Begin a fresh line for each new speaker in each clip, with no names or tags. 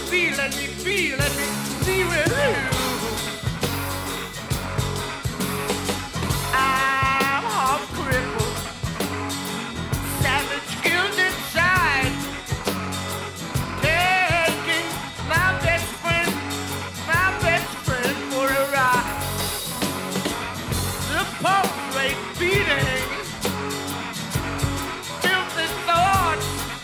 be, let me be, let me be with you. I'm half crippled, savage guilt inside, taking my best friend for a ride. The pulse rate beating, filthy thoughts.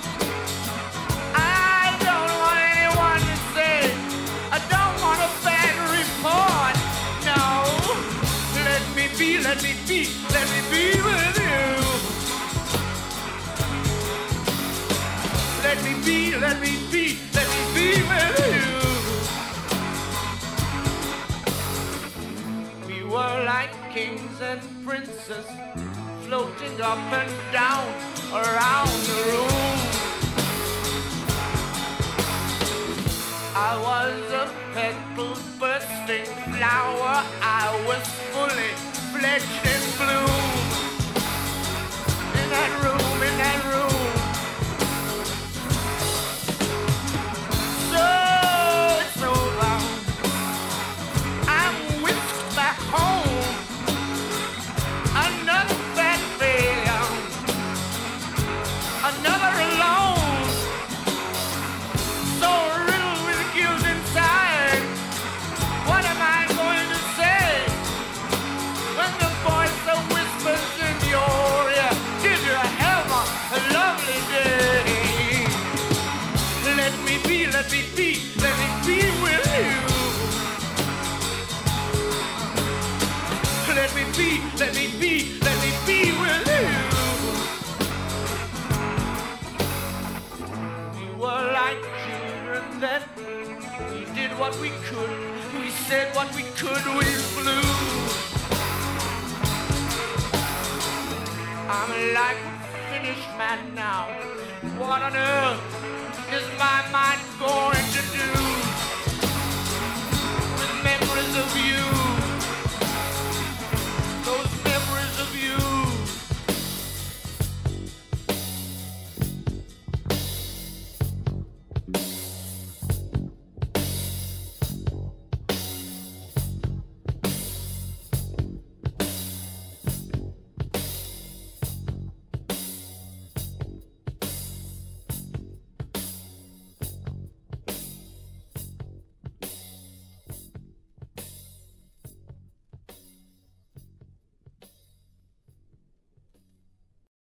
I don't want anyone to say, I don't want a bad report. No, let me be, let me be, let me be with you. Let me be, let me be, let me be with you. We were like kings and princes, floating up and down around the room. I was a petal bursting flower, I was fully fledged in bloom. In that room, in that room. So it's over, I'm whisked back home. Another bad failure, another alone. So riddled with guilt inside. What am I going to say when the voice that whispers in your ear gives you a lovely day? Let me be, let me be, let me be with you. Let me be, let me be, let me be with you. We were like children then. We did what we could. We said what we could. We flew. I'm like a finished man now. What on earth is my mind going to do?